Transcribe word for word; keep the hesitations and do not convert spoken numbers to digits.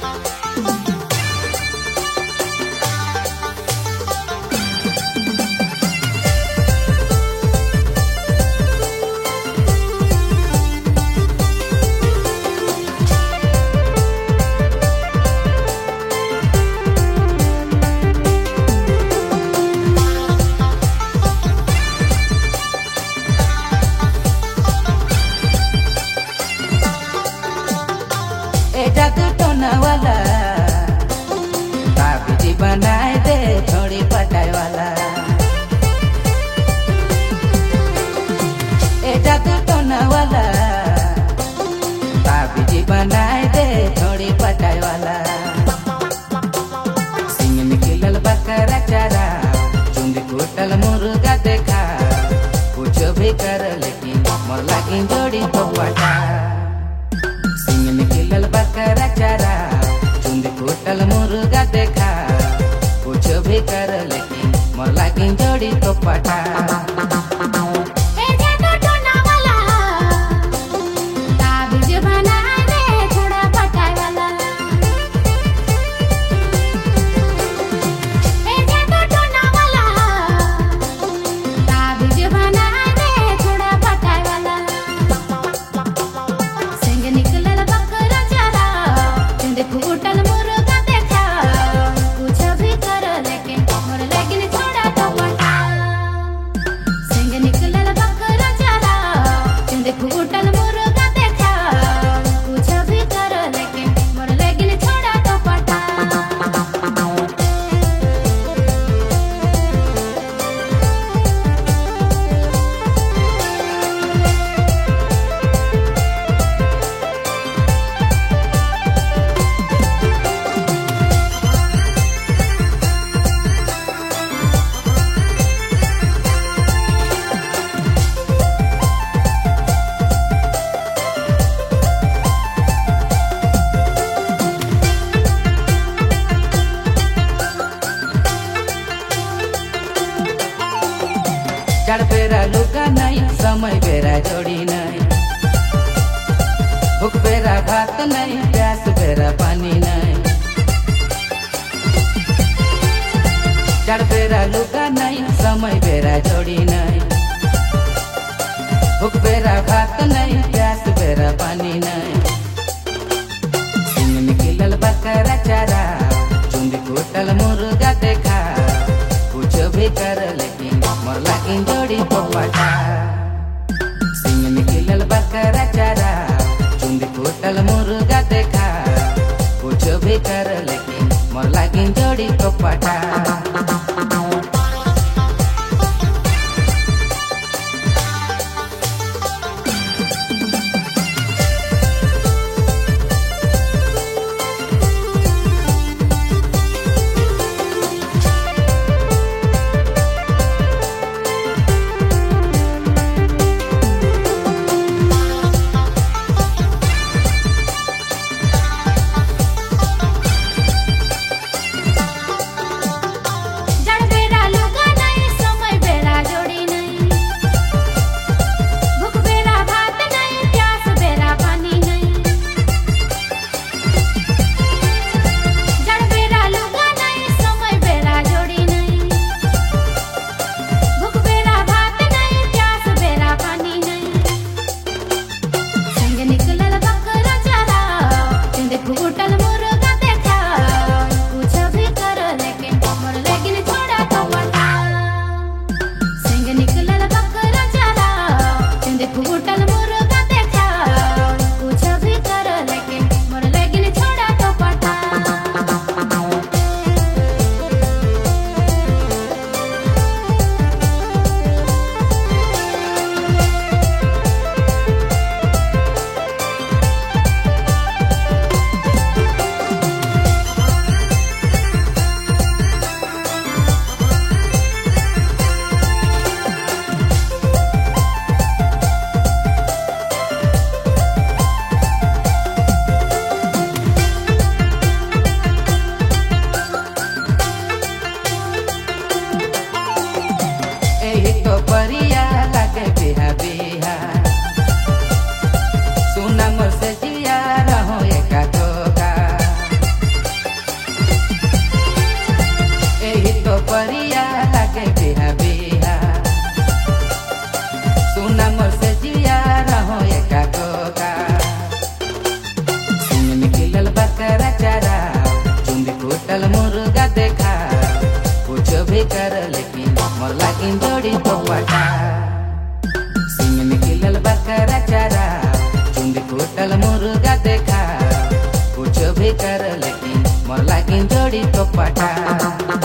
जादू टोना वाला ताबीजी बनाए दे थोड़ी पटाई वाला। ए जादू टोना वाला ताबीजी बनाए दे थोड़ी पटाई वाला। सिंह निकलल बकरा चारा चुंदी कुटल मुर्गा देखा कुछ भी कर लेकिन मोर लागिन जोड़ी तो पटा। सिंह निकलल बकरा चारा चुंदी कुटल मुर्गा देखा कुछ भी कर लेकिन मोर लागिन जोड़ी तो पटा। चार बेरा लुका नहीं समय बेरा जोड़ी नहीं भूख बेरा भात नहीं प्यास बेरा पानी नहीं। चार बेरा लुका नहीं समय बेरा जोड़ी नहीं भूख बेरा भात नहीं प्यास बेरा पानी नहीं। सिंह निकलल बकरा चारा चुंदी कुटल मुर्गा देखा कुछ भी कर लेकिन मोर लागिन जोड़ी तो पटा। सिंह निकलल बकरा चारा चुंदी कुटल मुर्गा देखा कुछ भी कर लेकिन मोर लागिन जोड़ी तो पटा। किन जोड़ी तो पटा